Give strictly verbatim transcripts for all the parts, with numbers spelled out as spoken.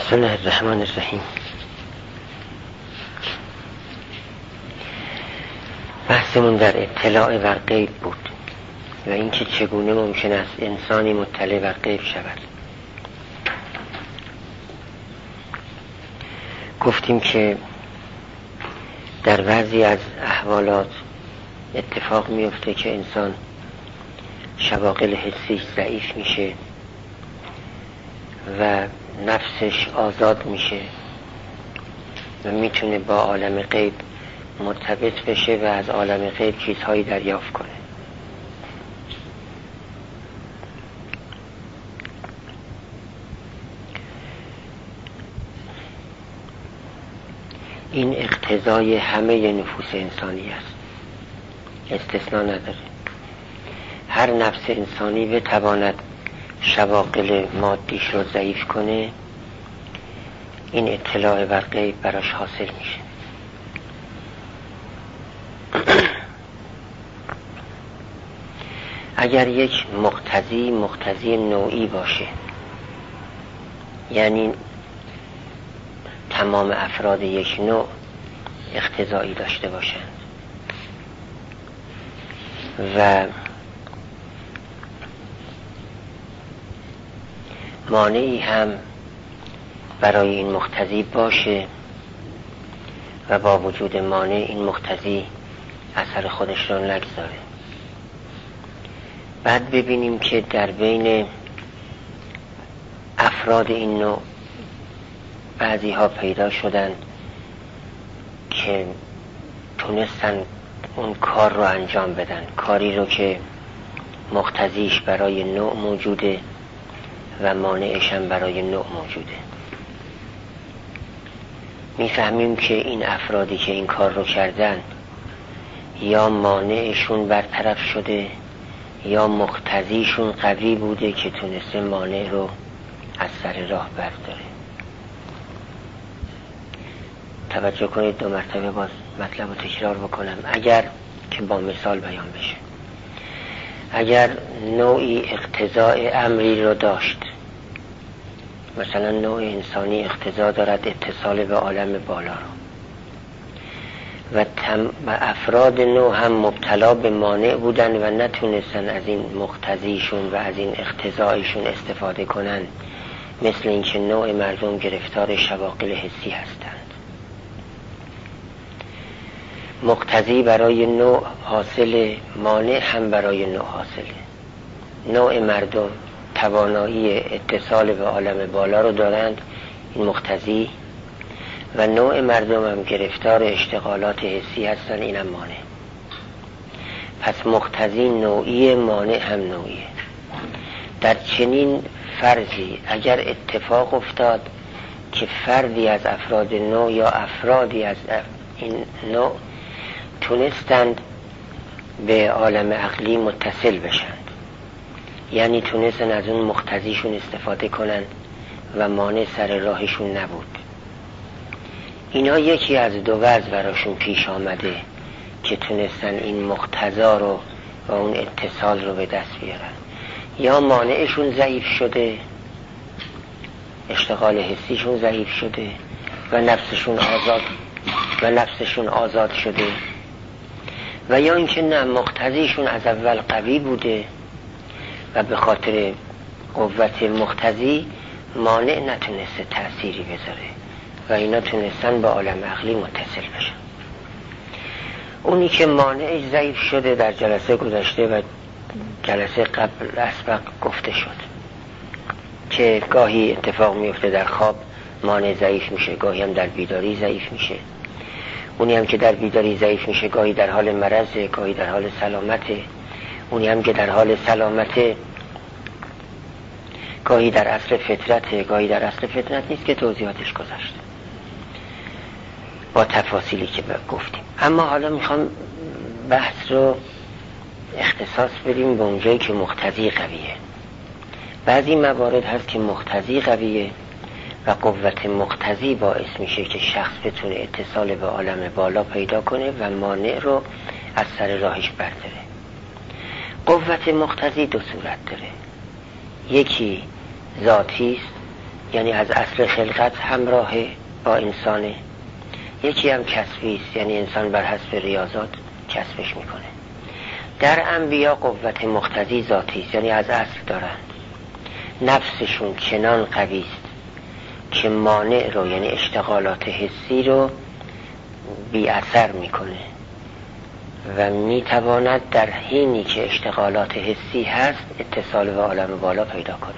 بسم الله الرحمن الرحیم. بحثمون در اطلاع بر غیب بود و اینکه چگونه ممکن است انسانی مطلع بر غیب شود. گفتیم که در بعضی از احوالات اتفاق میفته که انسان شواغل حسیش ضعیف میشه و نفسش آزاد میشه و میتونه با عالم غیب مرتبط بشه و از عالم غیب چیزهایی دریافت کنه. این اقتضای همه نفوس انسانی است، استثناء نداره. هر نفس انسانی بتواند شواغل مادیش رو ضعیف کنه، این اطلاع بر غیب براش حاصل میشه. اگر یک مقتضی مقتضی نوعی باشه، یعنی تمام افراد یک نوع اقتضایی داشته باشند و مانعی هم برای این مقتضی باشه و با وجود مانع این مقتضی اثر خودش رو نگذاره، بعد ببینیم که در بین افراد این نوع بعضی ها پیدا شدن که تونستن اون کار رو انجام بدن، کاری رو که مقتضیش برای نوع موجوده و مانعش هم برای نوع موجوده. میفهمیم که این افرادی که این کار رو کردن یا مانعشون برطرف شده یا مقتضیشون قوی بوده که تونسته مانع رو از سر راه برداره. توجه کنید، دو مرتبه باز مطلب رو تکرار بکنم اگر که با مثال بیان بشه. اگر نوعی اقتضاء امری رو داشت، مثلا نوع انسانی اقتضا دارد اتصال به عالم بالا رو و, تم و افراد نوع هم مبتلا به مانع بودن و نتونستن از این مقتضیشون و از این اقتضایشون استفاده کنن، مثل اینکه نوع مردم گرفتار شواغل حسی هستند. مقتضی برای نوع حاصل، مانع هم برای نوع حاصله. نوع مردم توانایی اتصال به عالم بالا رو دارند، این مقتضی، و نوع مردم هم گرفتار اشتغالات حسی هستن، اینم مانع. پس مقتضی نوعی، مانع هم نوعیه. در چنین فرضی اگر اتفاق افتاد که فردی از افراد نوع یا افرادی از این نوع تونستند به عالم عقلی متصل بشند، یعنی تونستن از اون مقتضیشون استفاده کنن و مانع سر راهشون نبود، اینا یکی از دو وضع براشون پیش آمده که تونستن این مقتضا رو و اون اتصال رو به دست بیارن. یا مانعشون ضعیف شده، اشتغال حسیشون ضعیف شده و نفسشون آزاد و نفسشون آزاد شده، و یا اینکه نه، مقتضیشون از اول قوی بوده و به خاطر قوت مقتضی مانع نتونسته تأثیری بذاره و اینا تونستن با عالم عقلی متصل بشن. اونی که مانعش ضعیف شده در جلسه گذشته و جلسه قبل اسبق گفته شد که گاهی اتفاق میفته در خواب مانع ضعیف میشه، گاهی هم در بیداری ضعیف میشه. اونی هم که در بیداری ضعیف میشه گاهی در حال مرضه، گاهی در حال سلامته. اونی هم که در حال سلامته گاهی در اصل فطرته، گاهی در اصل فطرت نیست که توضیحاتش گذاشته با تفاصیلی که گفتیم. اما حالا میخوام بحث رو اختصاص بدیم به اونجایی که مقتضی قویه. بعضی موارد هست که مقتضی قویه و قوت مقتضی باعث میشه که شخص بتونه اتصال به عالم بالا پیدا کنه و مانع رو از سر راهش برداره. قوت مقتضی دو صورت داره، یکی ذاتی است، یعنی از اصل خلقت همراه با انسانه. یکی هم کسبی است، یعنی انسان بر حسب ریاضات کسبش میکنه. در انبیا قوت مقتضی ذاتی است، یعنی از اصل دارن. نفسشون چنان قوی است که مانع رو، یعنی اشتغالات حسی رو بی اثر میکنه و میتواند در حینی که اشتغالات حسی هست اتصال به عالم بالا پیدا کنه.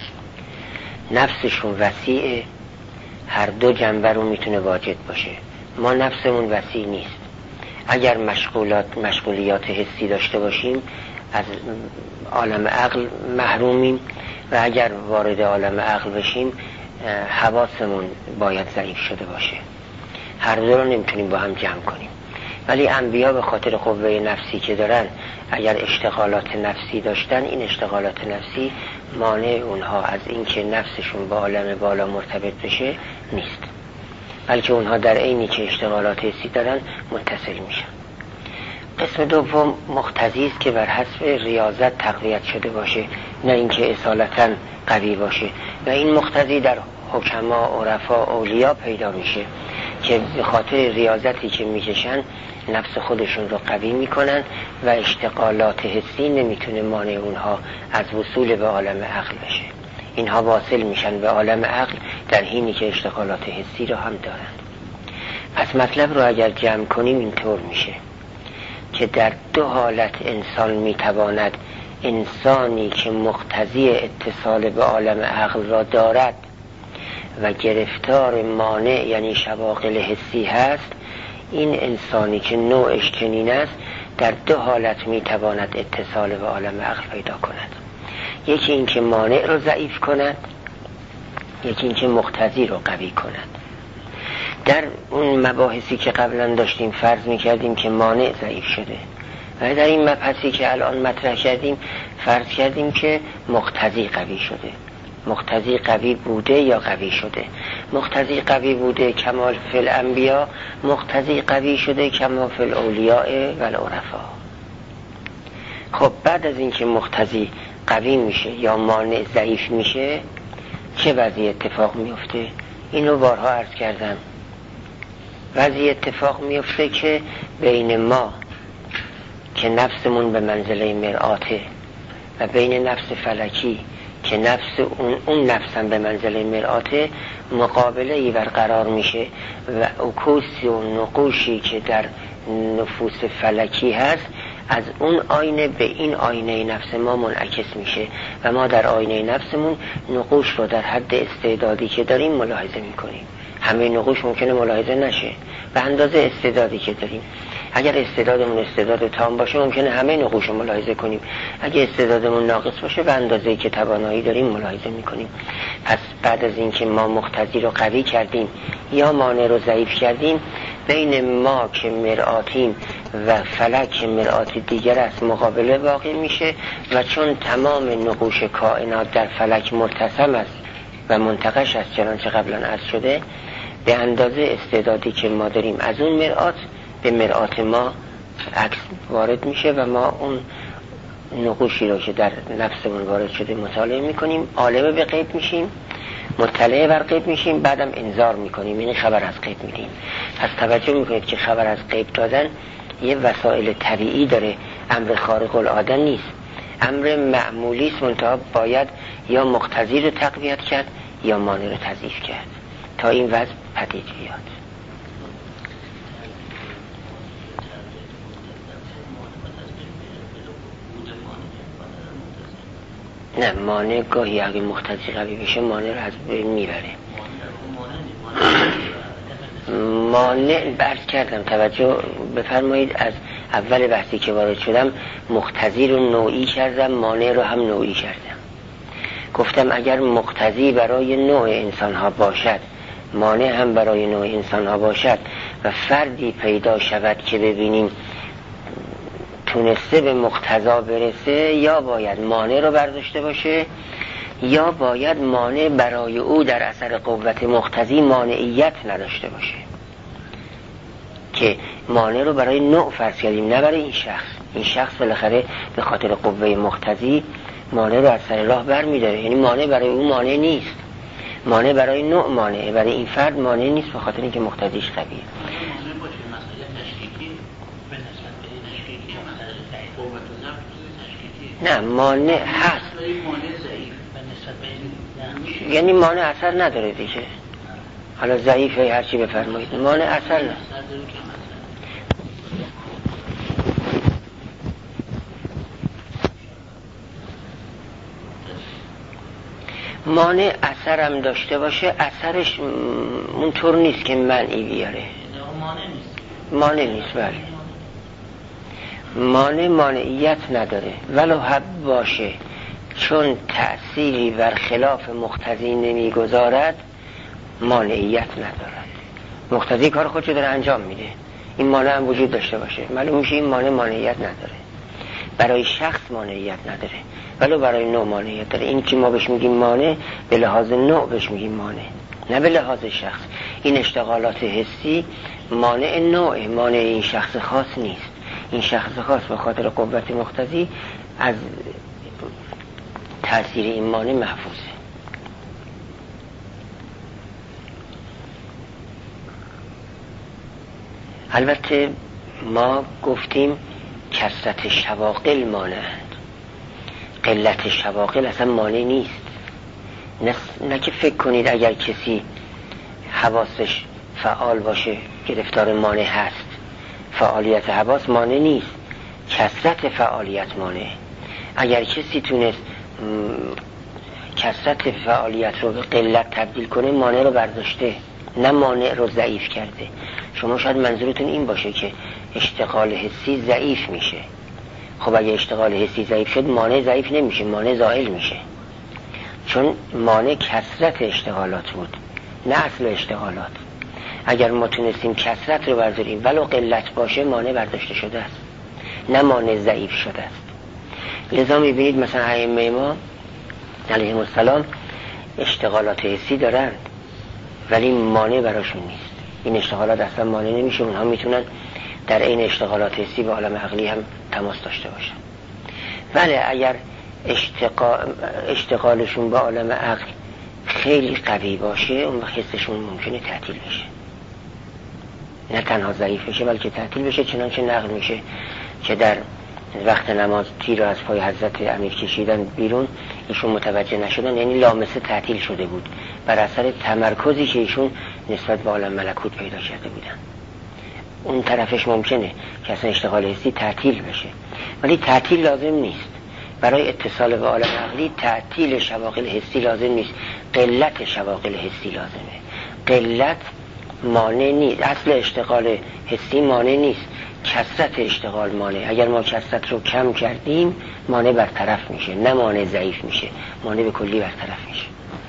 نفسشون وسیعه، هر دو جنبه رو میتونه واجد باشه. ما نفسمون وسیع نیست. اگر مشغولات مشغولیات حسی داشته باشیم از عالم عقل محرومیم و اگر وارد عالم عقل بشیم حواسمون باید ضعیف شده باشه. هر دو رو نمیتونیم با هم جمع کنیم. ولی انبیا به خاطر قوه نفسی که دارن، اگر اشتغالات نفسی داشتن، این اشتغالات نفسی مانع اونها از اینکه نفسشون با عالم بالا مرتبط بشه نیست، بلکه اونها در عینی که اشتغالات حسی دارن متصل میشن. قسم دوم مقتضی است که بر حسب ریاضت تقویت شده باشه، نه اینکه اصالتا قوی باشه. و این مقتضی در حکما، عرفا، اولیا پیدا میشه که به خاطر ریاضتی که میکشن نفس خودشون رو قوی میکنن و اشتغالات حسی نمیتونه مانع اونها از وصول به عالم عقل بشه. اینها واصل میشن به عالم عقل در حینی که اشتغالات حسی رو هم دارن. پس مطلب رو اگر جمع کنیم اینطور میشه که در دو حالت انسان میتواند انسانی که مقتضی اتصال به عالم عقل را دارد و گرفتار مانع یعنی شواغل حسی هست، این انسانی که نوعش چنین است در دو حالت میتواند اتصال به عالم عقل پیدا کند. یکی این که مانع رو ضعیف کند، یکی این که مقتضی رو قوی کند. در اون مباحثی که قبلا داشتیم فرض میکردیم که مانع ضعیف شده و در این مبحثی که الان مطرح کردیم فرض کردیم که مقتضی قوی شده. مقتضی قوی بوده یا قوی شده؟ مقتضی قوی بوده کمال فی الانبیا، مقتضی قوی شده کمال فی الاولیاء و العرفا. خب بعد از اینکه مقتضی قوی میشه یا مانع ضعیف میشه چه وضعی اتفاق میفته؟ اینو بارها عرض کردم. وضعی اتفاق میفته که بین ما که نفسمون به منزله مرآته و بین نفس فلکی که نفس اون, اون نفسم به منزله مرآته مقابله ای برقرار میشه و عکوسی و نقوشی که در نفوس فلکی هست از اون آینه به این آینه نفس ما منعکس میشه و ما در آینه نفسمون نقوش رو در حد استعدادی که داریم ملاحظه میکنیم. همه نقوش ممکنه ملاحظه نشه به اندازه استعدادی که داریم. اگر استعدادمون استعداد تام باشه ممکنه همه نقوش رو ملاحظه کنیم. اگر استعدادمون ناقص باشه به اندازه‌ای که توانایی داریم ملاحظه میکنیم. پس بعد از اینکه ما مقتضی رو قوی کردیم یا مانع رو ضعیف کردیم، بین ما که مرآتیم و فلک که مرآت دیگر است مقابله واقع میشه و چون تمام نقوش کائنات در فلک مرتسم است و منتقش است چنانچه قبلا عرض شده، به اندازه استعدادی که ما داریم از اون مرآت به مرآت ما عکس وارد میشه و ما اون نقوشی رو که در نفسمون وارد شده مطالعه میکنیم، عالم به غیب میشیم، مطلع بر غیب میشیم، بعدم انذار میکنیم، یعنی خبر از غیب میدیم. پس توجه میکنید که خبر از غیب دادن یه وسایل طبیعی داره، امر خارق العاده نیست، امر معمولی است، منتها باید یا مقتضی رو تقویت کرد یا مانع رو تضعیف کرد تا این وضع پدید بیاد. نه، مانع گاهی اگه مقتضی قوی بشه مانع رو از بین میبره. مانع برد کردم، توجه بفرمایید، از اول بحثی که وارد شدم مقتضی رو نوعی کردم، مانع رو هم نوعی کردم. گفتم اگر مقتضی برای نوع انسان ها باشد، مانع هم برای نوع انسان ها باشد و فردی پیدا شود که ببینیم تونسته به مقتضا برسه، یا باید مانع رو برداشته باشه یا باید مانع برای او در اثر قوت مقتضی مانعیت نداشته باشه. که مانع رو برای نوع فرض کردیم نه برای این شخص. این شخص بالاخره به خاطر قوه مقتضی مانع رو از سر راه بر می داره، یعنی مانع برای او مانع نیست، مانع برای نوع مانعه، برای این فرد مانع نیست به خاطر اینکه مقتضیش قویه. نه مانع هست، یعنی مانع اثر نداره دیگه. حالا ضعیفه هرچی بفرمایید، مانع اثر نداره. مانع اثرم داشته باشه، اثرش اونطور نیست که منعی بیاره. مانع نیست. بله مانع مانعیت نداره ولو حب باشه، چون تأثیری بر خلاف مقتضی نمیگذارد مانعیت ندارد. مقتضی کار خودشو داره انجام میده، این مانع هم وجود داشته باشه، معلوم میشه این مانع مانعیت نداره. برای شخص مانعیت نداره ولو برای نوع مانعیت داره. این که ما بهش میگیم مانع به لحاظ نوع بهش میگیم مانع، نه به لحاظ شخص. این اشتغالات حسی مانع نوع، مانع این شخص خاص نیست. این شخص خاص به خاطر قوت مقتضی از تأثیر این مانع محفوظه. البته ما گفتیم کثرت شواغل مانعند، قلت شواغل اصلا مانع نیست. نه, نه که فکر کنید اگر کسی حواسش فعال باشه گرفتار مانع هست. فعالیت حواس مانع نیست، کثرت فعالیت مانع. اگر کسی تونست کثرت فعالیت رو به قلت تبدیل کنه مانع رو برداشته، نه مانع رو ضعیف کرده. شما شاید منظورتون این باشه که اشتغال حسی ضعیف میشه. خب اگه اشتغال حسی ضعیف شد مانع ضعیف نمیشه، مانع زائل میشه. چون مانع کثرت اشتغالات بود نه اصل اشتغالات. اگر ما تونستیم کثرت رو برداریم ولو قلت باشه مانع برداشته شده است، نه مانع ضعیف شده است. لذا میبینید مثلا ائمه ما علیهم السلام اشتغالات حسی دارند ولی مانع براشون نیست. این اشتغالات اصلا مانع نمیشه، اونها میتونن در این اشتغالات حسی به عالم عقلی هم تماس داشته باشن. ولی اگر اشتغال اشتغالشون با عالم عقل خیلی قوی باشه اون وقت حسشون ممکنه تعطیل بشه، نه تنها ضعیف بشه بلکه تعطیل بشه. چنانچه نقل میشه که در وقت نماز تیر رو از پای حضرت امیر کشیدن بیرون، ایشون متوجه نشدن، یعنی لامسه تعطیل شده بود بر اثر تمرکزی که ایشون نسبت به عالم ملکوت پیدا کرده بودن. اون طرفش ممکنه که اصلا اشتغال حسی تعطیل بشه، ولی تعطیل لازم نیست. برای اتصال به عالم عقلی تعطیل شواغل حسی لازم نیست، قلت شواغل حسی لازمه. قلت مانع نیست، اصل اشتغال حسی مانع نیست، کثرت اشتغال مانع. اگر ما کثرت رو کم کردیم مانع برطرف میشه، نه مانع ضعیف میشه، مانع به کلی برطرف میشه.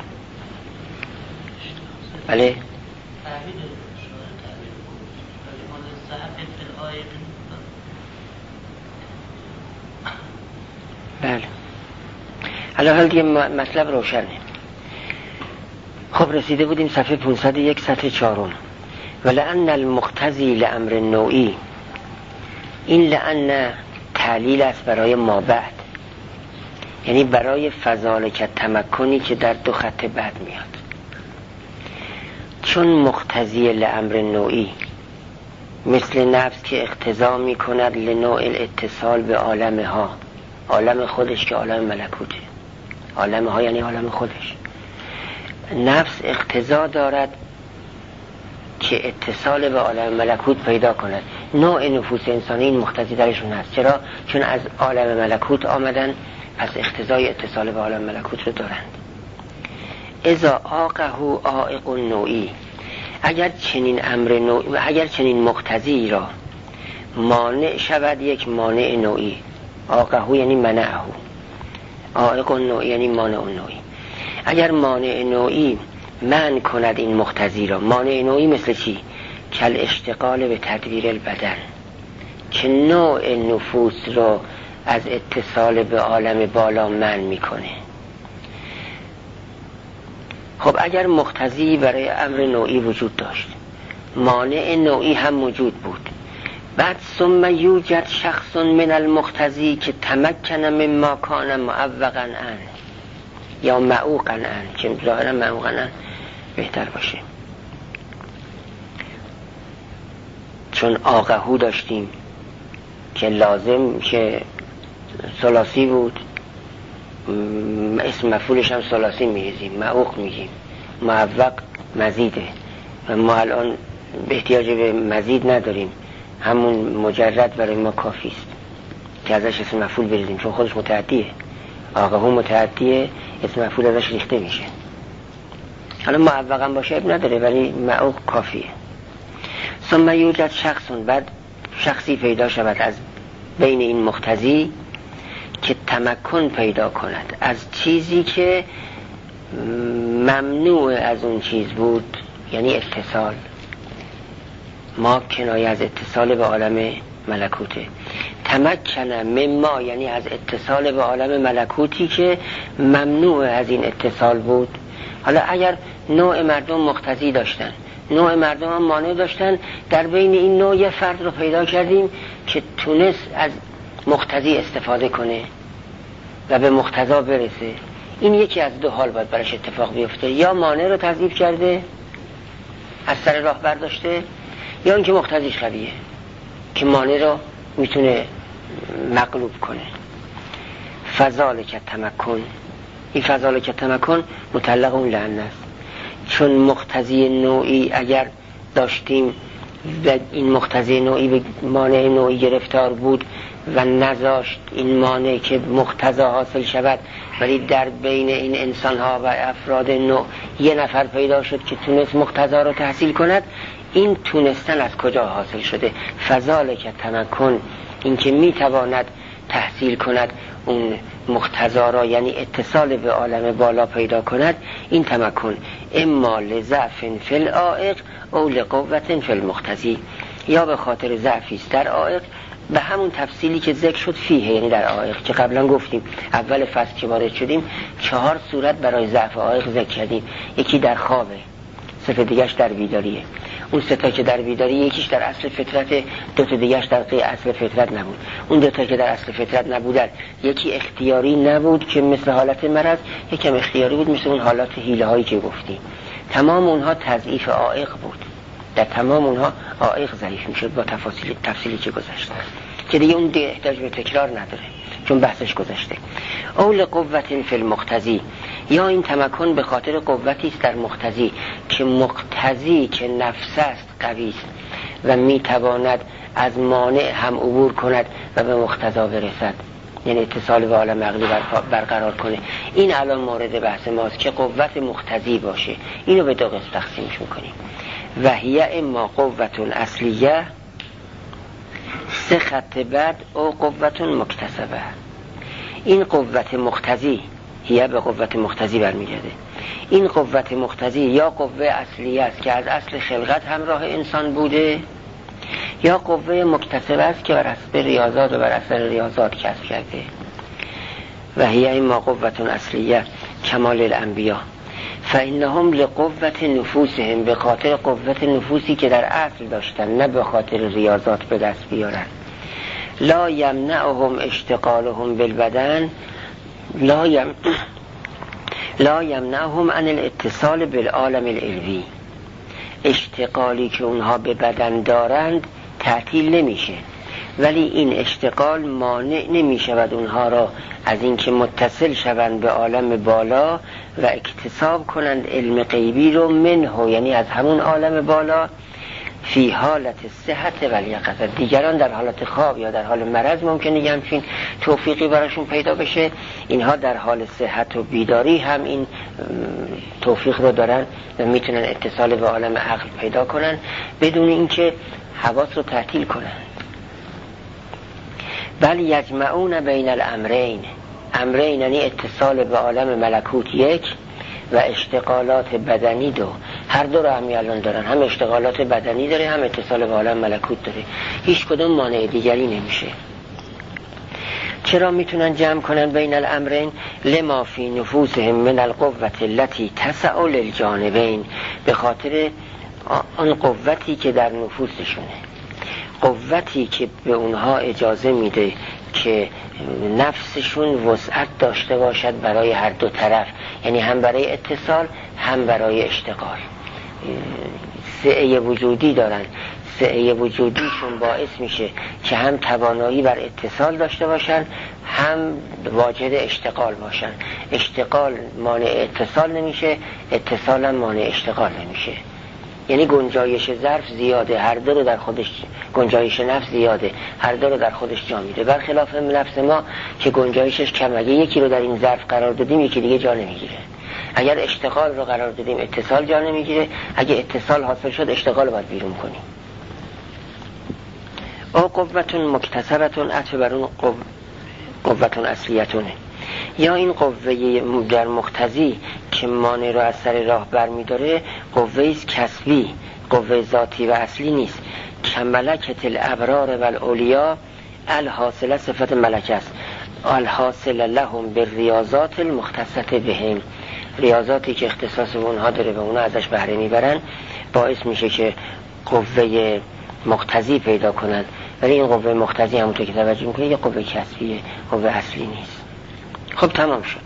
بله بله حالا حال دیگه مطلب روشنه. خب رسیده بودیم صفحه پانصد و یک سطر چهارم. ولأن المقتضی لامر نوعی، این لأن تعلیل است برای ما بعد، یعنی برای فذالک تمکنی که در دو خط بعد میاد. چون مقتضی لامر نوعی مثل نفس که اقتضا میکند لنوع الاتصال به عالم ها، عالم خودش که عالم ملکوته، عالم ها یعنی عالم خودش. نفس اقتضا دارد که اتصال به عالم ملکوت پیدا کند. نوع نفوس انسانی این مقتضی درشون هست. چرا؟ چون از عالم ملکوت آمدن، پس اقتضای اتصال به عالم ملکوت رو دارند. اذا آقه عائق نوعی، اگر چنین امر نوعی، اگر چنین مقتضی را مانع شود یک مانع نوعی، آقه یعنی منعه، عائق نوعی یعنی مانع نوعی. اگر مانع نوعی منع کند این مقتضی را، مانع نوعی مثل چی؟ کل اشتغال به تدبیر البدن، که نوع نفوس را از اتصال به عالم بالا منع میکنه. خب اگر مقتضی برای امر نوعی وجود داشت، مانع نوعی هم موجود بود، بعد ثم یوجد شخص من المقتضی که تمکن مما کان معوقا عنه، یا معوقن ان، که ظاهرا معوقن ان بهتر باشه، چون آقهو داشتیم که لازم که ثلاثی بود، اسم مفعولش هم ثلاثی میریزیم، معوق میگیم، معوق مزیده و ما الان احتیاج به مزید نداریم، همون مجرد برای ما کافی است که ازش اسم مفعول بریزیم، چون خودش متعدیه، آقهو متعدیه، اسم مفعول ازش ریخته میشه. حالا معوقا باشه اب نداره، ولی معوق کافیه. ثم یوجد شخصون، بعد شخصی پیدا شود از بین این مقتضی که تمکن پیدا کند از چیزی که ممنوع از اون چیز بود، یعنی اتصال. ما کنایه از اتصال به عالم ملکوته. تمکنه مما یعنی از اتصال به عالم ملکوتی که ممنوع از این اتصال بود. حالا اگر نوع مردم مقتضی داشتن، نوع مردم هم مانع داشتن، در بین این نوع یه فرد رو پیدا کردیم که تونست از مقتضی استفاده کنه و به مقتضا برسه. این یکی از دو حال باید برش اتفاق بیفته، یا مانع رو تضعیف کرده از سر راه برداشته، یا اینکه مقتضیش قویه که مانع رو میتونه مغلوب کنه. فذالک تمکن، این فذالک تمکن مطلق اون لعنه است، چون مقتضی نوعی اگر داشتیم و این مقتضی نوعی به مانع نوعی گرفتار بود و نذاشت این مانع که مقتضا حاصل شود، ولی در بین این انسان ها و افراد نوع یه نفر پیدا شد که تونست مقتضا رو تحصیل کند، این تونستن از کجا حاصل شده؟ فذالک تمکن، این که میتواند تحصیل کند اون مقتضا را، یعنی اتصال به عالم بالا پیدا کند، این تمکن اما لضعف فی العائق او لقوة فی المقتضی، یا به خاطر ضعفی است در عائق، به همون تفصیلی که ذکر شد فیه، یعنی در عائق، که قبلا گفتیم اول فصل که وارد شدیم چهار صورت برای ضعف عائق ذکر کردیم. یکی در خوابه، صفت دیگهش در بیداریه. اون سه تا که در بیداری، یکیش در اصل فطرت، دو تا دیگهش در قی اصل فطرت نبود. اون دو تا که در اصل فطرت نبودن، یکی اختیاری نبود که مثل حالت مرض، یکم اختیاری بود مثل اون حالات حیله هایی که گفتیم. تمام اونها تضعیف عائق بود، در تمام اونها عائق ضعیف میشد با تفاصیل تفصیلی که گذشته، که دیگه اون دیگه احتیاج به تکرار نداره چون بحثش گذشته. اول قوت فی المقتضی، یا این تمکن به خاطر قوتی است در مقتضی که مقتضی که نفس است قوی است و میتواند از مانع هم عبور کند و به مقتضا برسد، یعنی اتصال به عالم عقلی برقرار کنه. این الان مورد بحث ماست که قوت مقتضی باشه. اینو به دو قسم تقسیمش میکنیم. وهیه اما قوت اصلیه سه خط بعد او قوت مکتسبه. این قوت مقتضی هیه به قوت مقتضی برمیگرده. این قوت مقتضی یا قوه اصلیه است که از اصل خلقت همراه انسان بوده، یا قوه مکتسبه است که بر اثر ریاضات و بر اثر ریاضات کسب کرده. و هیه اما قوت اصلیه کمال الانبیا فانهم لقوت نفوسهم، به خاطر قوت نفوسی که در اصل داشتن، نه به خاطر ریاضات به دست بیارن. لا یمنعهم اشتغالهم بالبدن، لا یم لا یمنعهم عن الاتصال بالعالم العلوی، اشتغالی که اونها به بدن دارند تعطیل نمیشه، ولی این اشتغال مانع نمیشود اونها را از اینکه متصل شوند به عالم بالا و اکتساب کنند علم غیبی رو منه، یعنی از همون عالم بالا، فی حالت صحت و الیقظه. دیگران در حالت خواب یا در حال مرض ممکنه یه همچین توفیقی براشون پیدا بشه، اینها در حال صحت و بیداری هم این توفیق رو دارن و میتونن اتصال به عالم عقل پیدا کنن بدون اینکه حواس رو تعطیل کنن. بل یجمعون بین الامرین، امرین یعنی اتصال به عالم ملکوت یک و اشتغالات بدنی دو، هر دو رو همی الان دارن، هم اشتغالات بدنی داره هم اتصال به عالم ملکوت داره، هیچ کدوم مانع دیگری نمیشه. چرا میتونن جمع کنن بین الامرین؟ لما فی نفوسهم من القوة التي تسع للجانبین، به خاطر آن قوتی که در نفوسشونه، قوتی که به اونها اجازه میده که نفسشون وسعت داشته باشد برای هر دو طرف، یعنی هم برای اتصال هم برای اشتغال. سعه وجودی دارن، سعه وجودیشون باعث میشه که هم توانایی بر اتصال داشته باشن هم واجد اشتغال باشن. اشتغال مانع اتصال نمیشه، اتصال هم مانع اشتغال نمیشه. یعنی گنجایش ظرف زیاده، هر دو رو در خودش، گنجایش نفس زیاده، هر دو رو در خودش جا میده. برخلاف نفس ما که گنجایشش کم، اگه یکی رو در این ظرف قرار دادیم یکی دیگه جا نمیگیره. اگر اشتغال رو قرار دادیم اتصال جا نمیگیره، اگه اتصال حاصل شد اشتغال رو باید بیرون کنیم. او قوتون مکتسبتون عطف بر اون قو... قوتون اصلیتونه. یا این قوه در مقتضی که مانع رو از سر راه بر می داره قوه کسبی، قوه ذاتی و اصلی نیست. که ملکت الابرار و الاولیا الحاصله صفت ملکه است، الحاصل لهم بالریاضات المختصه بهم، ریاضاتی که اختصاص به اونها داره و اونها ازش بهره میبرن باعث میشه که قوه مقتضی پیدا کنن. ولی این قوه مقتضی همونطور که توجه میکنه یه قوه کسبیه، قوه اصلی نیست. خب تمام شد.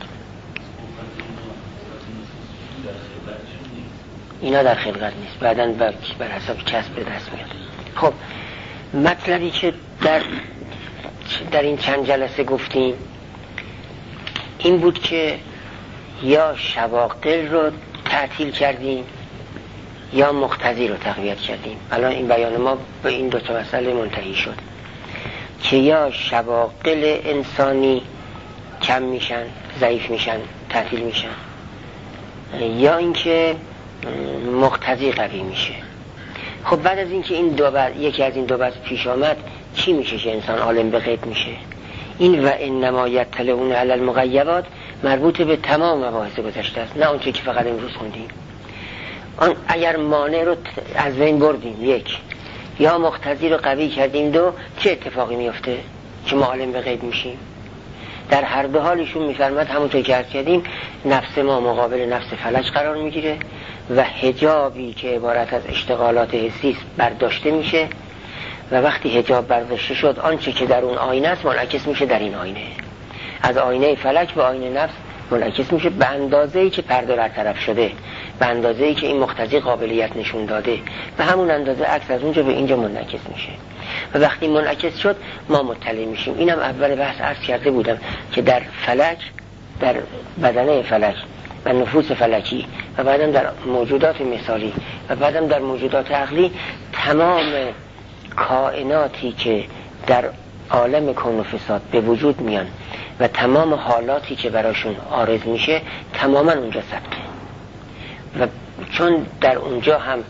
اینا در خلقت نیست، بعداً بر, بر حساب کسب به دست میاد. خب مطلبی که در در این چند جلسه گفتیم این بود که یا شواغل رو تعطیل کردیم یا مقتضی رو تقویت کردیم. الان این بیان ما به این دو تا مسئله منتهی شد که یا شواغل انسانی کم میشن، ضعیف میشن، تعطیل میشن، یا اینکه مقتضی قوی میشه. خب بعد از اینکه این دو بعد یکی از این دو بعد پیش آمد چی میشه که انسان عالم به غیب میشه؟ این و انما یطلعون علی المغیبات مربوط به تمام مباحث گذشته است، نه اون چیزی که فقط امروز خوندیم. آن اگر مانع رو از بین بردیم یک، یا مقتضی رو قوی کردیم دو، چه اتفاقی میفته که ما عالم به غیب میشیم؟ در هر دو حالشون میفرماد همونطور که عرض کردیم نفس ما مقابل نفس فلج قرار میگیره و حجابی که عبارت از اشتغالات حسی برداشته میشه و وقتی حجاب برداشته شد آنچه که در اون آینه است منعکس میشه در این آینه، از آینه فلک به آینه نفس منعکس میشه به اندازه‌ای که پرده برطرف شده، به اندازه‌ای که این مقتضی قابلیت نشون داده، به همون اندازه عکس از اونجا به اینجا منعکس میشه و وقتی منعکس شد ما مطلع میشیم. اینم اول بحث عرض کرده بودم که در فلک، در بدنه فلک و نفوس فلکی و بعدم در موجودات مثالی و بعدم در موجودات عقلی، تمام کائناتی که در عالم کون و فساد به وجود میان و تمام حالاتی که براشون عارض میشه تماما اونجا ثبته و چون در اونجا هم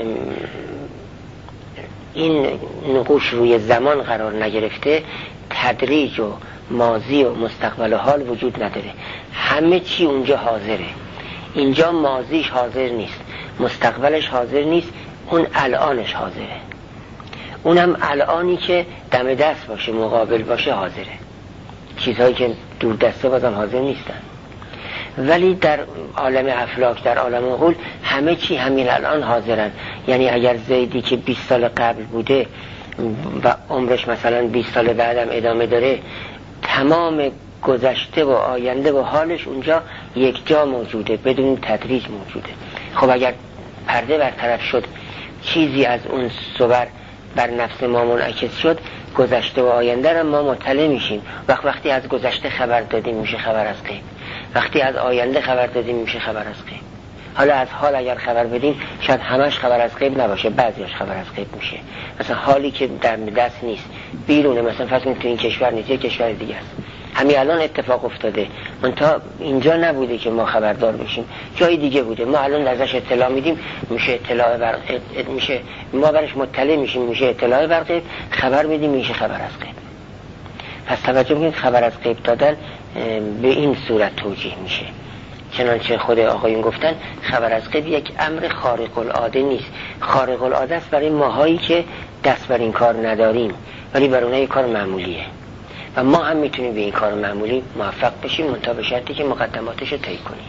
این نقوش روی زمان قرار نگرفته، تدریج و ماضی و مستقبل حال وجود نداره، همه چی اونجا حاضره. اینجا ماضیش حاضر نیست، مستقبلش حاضر نیست، اون الانش حاضره، اونم الانی که دم دست باشه مقابل باشه حاضره. چیزهایی که دور دسته بازم حاضر نیستن. ولی در عالم افلاک، در عالم عقول همه چی همین الان حاضرن. یعنی اگر زیدی که بیست سال قبل بوده و عمرش مثلا بیست سال بعدم ادامه داره، تمام گذشته و آینده و حالش اونجا یک جا موجوده، بدون تدریج موجوده. خب اگر پرده برطرف شد، چیزی از اون صور بر نفس ما منعکس شد، گذشته و آینده را ما مطلع میشیم. وقت وقتی از گذشته خبر دادیم میشه خبر از غیب، وقتی از آینده خبر دادیم میشه خبر از غیب. حالا از حال اگر خبر بدیم شاید همش خبر از غیب نباشه، بعضیش خبر از غیب میشه. مثلا حالی که در دست نیست، بیرونه، مثلا فرض کنید تو این کشور نیست، یک کشور دیگه است، همین الان اتفاق افتاده، منتها اینجا نبوده که ما خبردار بشیم، جای دیگه بوده، ما الان ازش اطلاع میدیم، میشه اطلاع بر میشه ما برش مطلع میشیم، میشه اطلاع بر غیب، خبر میدیم میشه خبر از غیب. پس توجه کنید خبر از غیب دادن به این صورت توجیه میشه. چنانچه خود آقایون گفتن خبر از غیب یک امر خارق العاده نیست، خارق العاده است برای ماهایی که دست بر این کار نداریم، ولی برای اونها یک کار معمولیه و ما هم میتونیم به این کار معمولی موفق بشیم، منتها به شرطی که مقدماتش رو طی کنیم.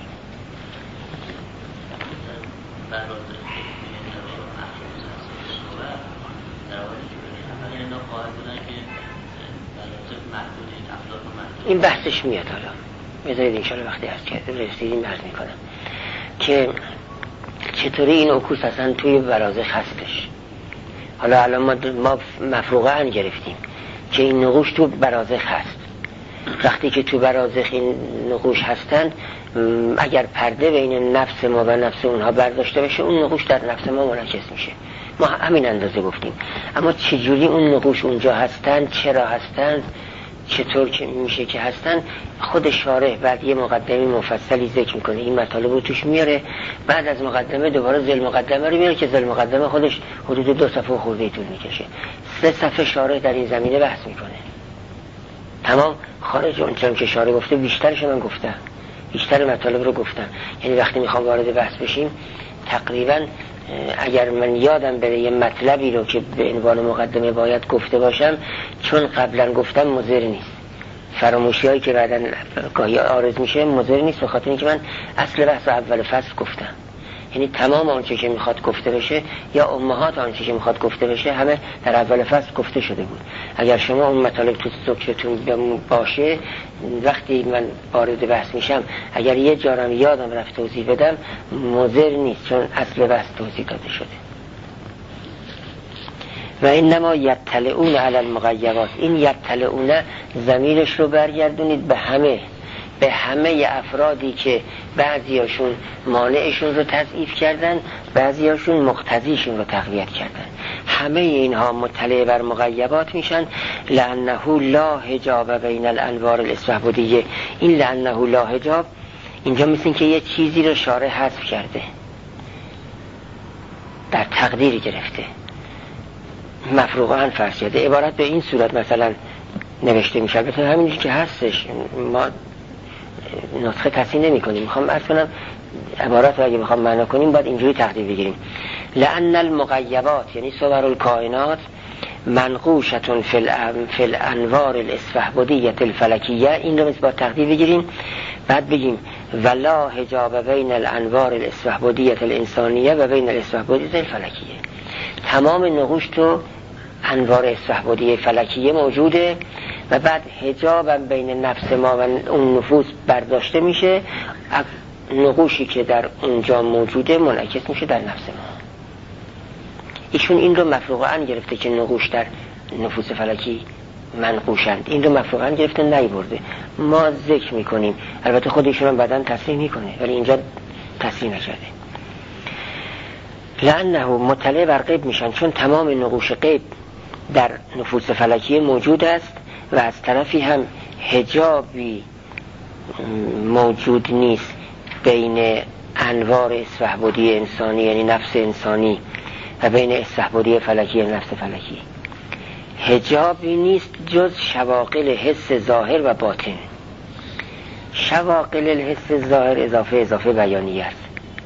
این بحثش میاد. حالا بذارید انشاءالله وقتی هست که رسیدیم عرض میکنم که چطوری این عکوس اصلا توی برازخ هستش. حالا الان ما, ما مفروغه ان گرفتیم که این نقوش تو برازخ هست. وقتی که تو برازخ این نقوش هستن، اگر پرده بین نفس ما و نفس اونها برداشته بشه، اون نقوش در نفس ما منعکس میشه. ما همین اندازه گفتیم. اما چجوری اون نقوش اونجا هستن، چرا هستن، چطور که میشه که هستن، خود شارح بعد یه مقدمه مفصلی ذکر میکنه، این مطالب رو توش میاره. بعد از مقدمه دوباره ذیل مقدمه رو میاره که ذیل مقدمه خودش حدود دو صفحه خورده طول میکشه. سه صفحه شارح در این زمینه بحث میکنه. تمام خارج اون چون که شارح گفته بیشترش من گفتم، بیشتر مطالب رو گفتم. یعنی وقتی میخوام وارد بحث بشیم تقریبا اگر من یادم بره یه مطلبی رو که به عنوان مقدمه باید گفته باشم، چون قبلا گفتم مضر نیست، فراموشی هایی که بعداً گاهی عارض میشه مضر نیست، به خاطر اینکه من اصل بحث اول فصل گفتم. یعنی تمام آنچه که میخواد گفته بشه یا امهات آنچه که میخواد گفته بشه همه در اول فصل گفته شده بود. اگر شما اون مطالب تو ذکرتون باشه، وقتی من وارد بحث میشم اگر یه جارم یادم رفت توضیح بدم مضر نیست، چون اصل بحث توضیح داده شده. و اینما یطلعون علی المغیبات، این یطلعون ضمیرش رو برگردونید به همه به همه افرادی که بعضیاشون مانعشون رو تضعیف کردن، بعضیاشون مقتضیشون رو تقویت کردن. همه اینها مطلع بر مغیبات میشن. لانه لا حجاب بین الانوار الاسفهبدیه، این لانه لا حجاب اینجا مثل که یه چیزی رو شارع حذف کرده، در تقدیری گرفته، مفروغا فرض کرده. عبارت به این صورت مثلا نوشته میشه، البته همینی که هستش، ما نسخه تصحیح نمی کنیم. میخوام عرض کنم عبارت رو اگه میخوام معنا کنیم باید اینجوری تقدیر بگیریم. لأن المغیبات یعنی صور الکائنات منقوشتون فی الانوار الاسفهبدیه الفلکیه، این رو مثل با تقدیر بگیریم. بعد بگیم ولا حجاب بین الانوار الاسفهبدیه الانسانیه و بین الاسفهبدیه الفلکیه. تمام نقوش تو انوار اسفهبدیه فلکیه موجوده و بعد حجابم بین نفس ما و اون نفوس برداشته میشه، نقوشی که در اونجا موجوده منعکس میشه در نفس ما. ایشون این رو مفروغاً گرفته که نقوش در نفوس فلکی منقوشند، این رو مفروغاً گرفته نیورده. ما ذکر میکنیم، البته خودشون هم بعداً تصریح میکنه ولی اینجا تصریح نشده. لأنه مطلع بر غیب میشن، چون تمام نقوش غیب در نفوس فلکی موجود است و از طرفی هم حجابی موجود نیست بین انوار اسفهبدی انسانی یعنی نفس انسانی و بین اسفهبدی فلکی یعنی نفس فلکی. حجابی نیست جز شواغل حس ظاهر و باطن. شواغل الحس ظاهر اضافه اضافه بیانیه است.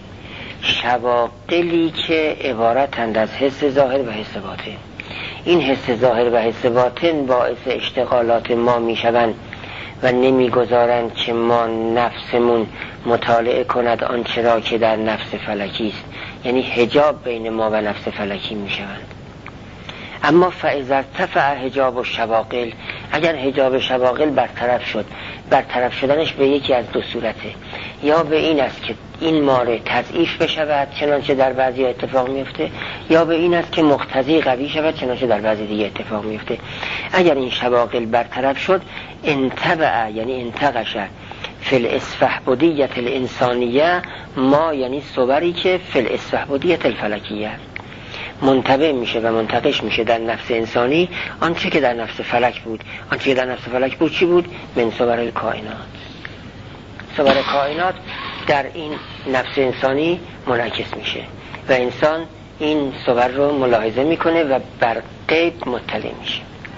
شواغلی که عبارتند از حس ظاهر و حس باطن. این حس ظاهر و حس باطن باعث اشتغالات ما میشوند و نمیگذارند که ما نفسمون مطالعه کند آنچه را که در نفس فلکی است، یعنی حجاب بین ما و نفس فلکی میشوند. اما فاذا ارتفع حجاب الشواغل، اگر حجاب شواغل برطرف شد، برطرف شدنش به یکی از دو صورته، یا به این است که این ماره تضعیف بشود چنانچه در بعضی اتفاق میفته، یا به این است که مقتضی قوی شود چنانچه در بعضی دیگه اتفاق میفته. اگر این شواغل برطرف شد انتبع یعنی انتقش فی الاسفهبدیه الانسانیه ما، یعنی صوری که فی الاسفهبدیه الفلکیه منتبع میشه و منتقش میشه در نفس انسانی آنچه که در نفس فلک بود. آنچه که در نفس فلک بود چی بود؟ من صور کائنات. صور کائنات در این نفس انسانی منعکس میشه و انسان این صور رو ملاحظه میکنه و بر غیب مطلع میشه.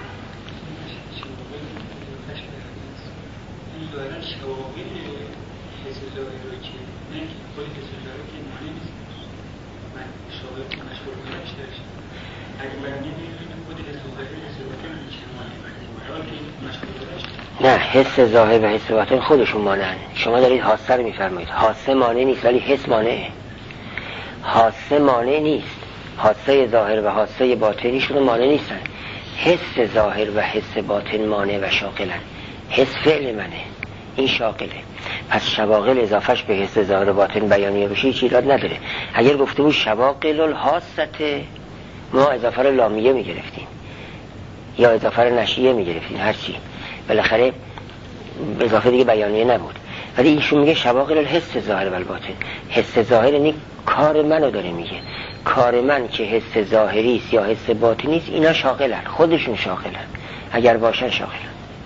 نه، حس ظاهر و حس باطن خودشون مانعن. شما دارید حاسه رو میفرمایید، حاسه مانع نیست ولی حس مانعه. حاسه مانع نیست، حاسه ظاهر و حاسه باطنی شون مانع نیستن. حس ظاهر و حس باطن مانع و شاغلن. حس فعل منه، این شاغله. پس شواغل اضافهش به حس ظاهر و باطن بیانیه بشه هیچ ایراد نداره. اگر گفته بود شواغل الحاسته، ما اضافه رو لامیه میگرفتیم یا اضافه رو نشیه میگرفتیم، هرچی، بالاخره اضافه دیگه بیانیه نبود. ولی ایشون میگه شواغل الحس ظاهر و باطن. حس ظاهر یعنی کار منو داره میگه، کار من که حس ظاهری است یا حس باطنی است، اینا شاغلن، خودشون شاغلن، اگر باشن شاغلن.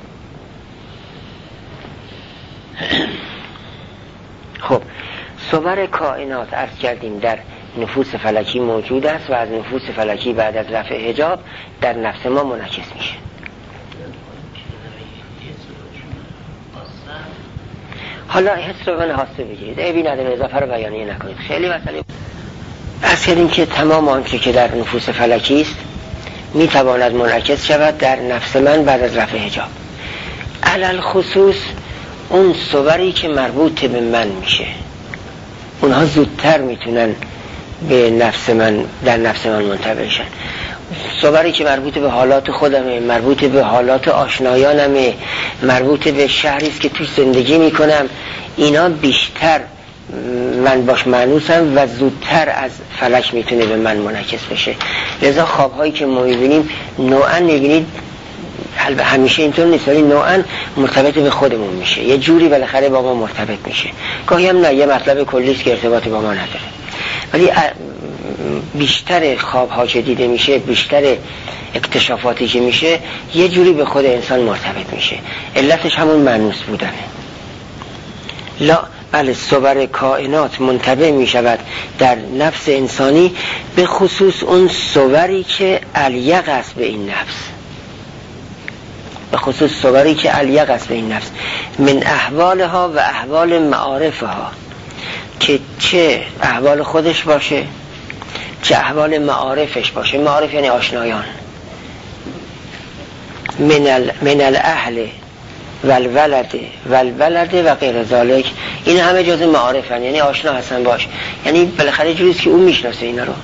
خب صور کائنات عرض کردیم در نفوس فلکی موجود است و از نفوس فلکی بعد از رفع حجاب در نفس ما منعکس میشه. حالا حس رو من حاسه بگیرید، عیبی نداره، اضافه رو بیانیه نکنید، خیلی مسئله. عرض کردیم که تمام آنچه که در نفوس فلکی است میتواند منعکس شود در نفس من بعد از رفع حجاب. علل خصوص اون صوری که مربوط به من میشه، اونها زودتر میتونن به نفس من، در نفس من منطبع شن. صوری که مربوط به حالات خودمه، مربوط به حالات آشنایانمه، مربوط به شهری است که توش زندگی میکنم، اینا بیشتر من باش معنوسم و زودتر از فلک میتونه به من منعکس بشه. لذا خوابهایی که ما میبینیم نوعا میبینید همیشه اینطور نیست، ولی نوعا مرتبط به خودمون میشه، یه جوری بالاخره با ما مرتبط میشه. گاهی هم نه، یه مطلب کلیست که ارتباطی با ما نداره. ولی بیشتر خوابها که دیده میشه، بیشتر اکتشافاتی که میشه، یه جوری به خود انسان مرتبط میشه. علتش همون مانوس بودنه. لا بله، صور کائنات منطبع میشود در نفس انسانی، به خصوص اون صوری که الیق است به این نفس، به خصوص صوری که الیق است به این نفس، من احوالها و احوال معارفها، که چه احوال خودش باشه چه احوال معارفش باشه. معارف یعنی آشنایان. من, ال... من الاهل والولد والولد و غیر ذالک، این همه جز معارفن، یعنی آشنا هستن باش، یعنی بالاخره جوریست که اون میشناسه اینا رو.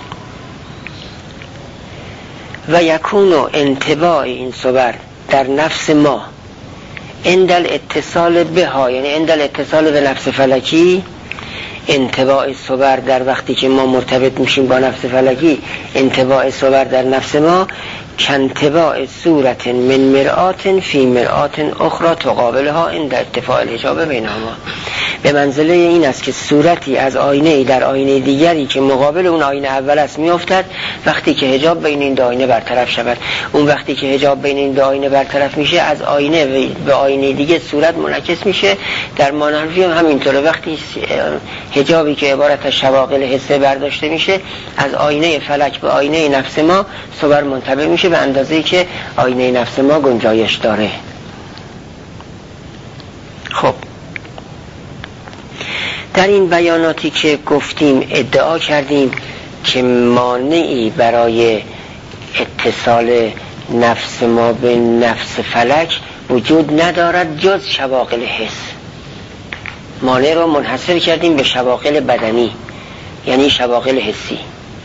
و یکونو انطباع این صور در نفس ما اندل اتصال بها، یعنی اندل اتصال به نفس فلکی، انطباع صور در وقتی که ما مرتبط میشیم با نفس فلکی، انطباع صور در نفس ما کنطباع صورت من مرآت فی مرآت اخرى تقابلها عند ارتفاع الحجاب بینهما، به منزله این است که صورتی از آینه در آینه دیگری که مقابل اون آینه اول است میافتد وقتی که حجاب بین این دو آینه برطرف شود. اون وقتی که حجاب بین این دو آینه برطرف میشه، از آینه به آینه دیگه صورت منعکس میشه. در مانحرفی هم همینطوره، وقتی حجابی که عبارت از شواغل حسه برداشته میشه، از آینه فلک به آینه نفس ما صور منطبع میشه به اندازه‌ای که آینه نفس ما گنجایش داره. خب در این بیاناتی که گفتیم ادعا کردیم که مانعی برای اتصال نفس ما به نفس فلک وجود ندارد جز شواغل حس. مانع رو منحصر کردیم به شواغل بدنی، یعنی شواغل حسی.